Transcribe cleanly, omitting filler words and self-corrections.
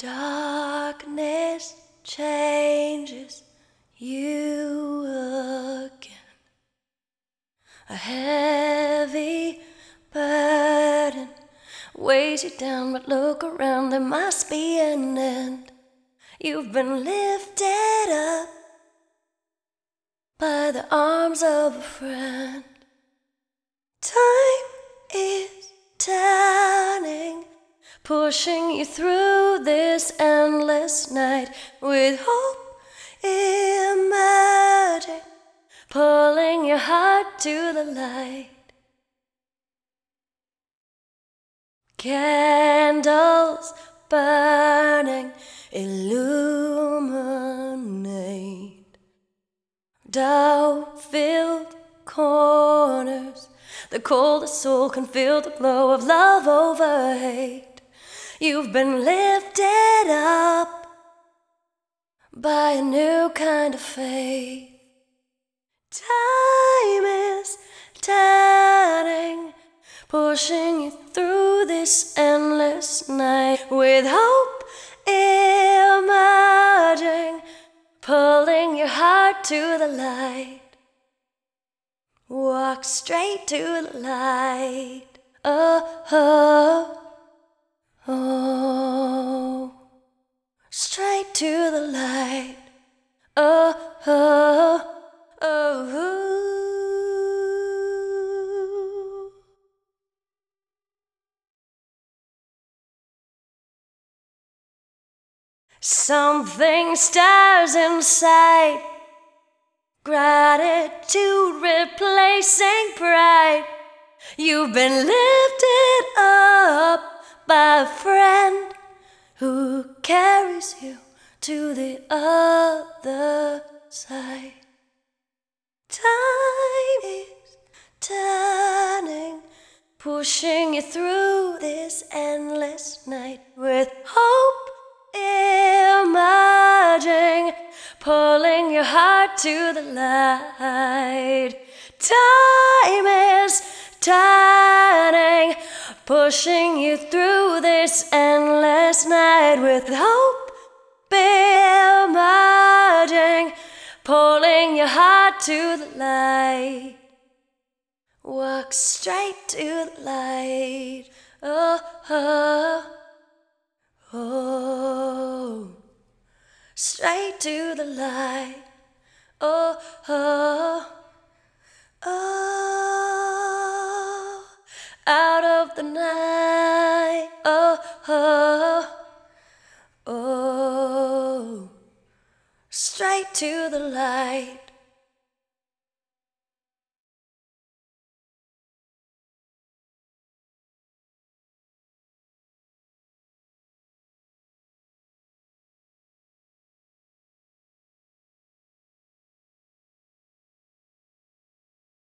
Darkness changes you again. A heavy burden weighs you down, but look around, there must be an end. You've been lifted up by the arms of a friend. Time is turning, pushing you through this endless night, with hope emerging, pulling your heart to the light. Candles burning illuminate doubt-filled corners. The coldest soul can feel the glow of love over hate. You've been lifted up by a new kind of faith. Time is turning, pushing you through this endless night, with hope emerging, pulling your heart to the light. Walk straight to the light. Oh, oh, oh. Straight to the light. Oh, oh, oh. Something stirs inside, gratitude replacing pride. You've been lifted up by a friend who carries you to the other side. Time is turning, pushing you through this endless night, with hope emerging, pulling your heart to the light. Time is turning, pushing you through this endless night, with hope emerging, pulling your heart to the light. Walk straight to the light. Oh, oh, oh. Straight to the light. Oh, oh, oh. Out of the night. Oh, oh, oh. Straight to the light.